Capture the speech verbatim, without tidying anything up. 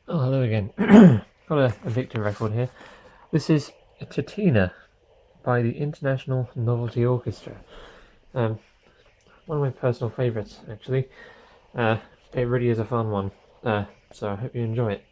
Oh, hello again. Got a, a Victor record here. This is Titina by the International Novelty Orchestra. Um, one of my personal favourites, actually. Uh, it really is a fun one, uh, so I hope you enjoy it.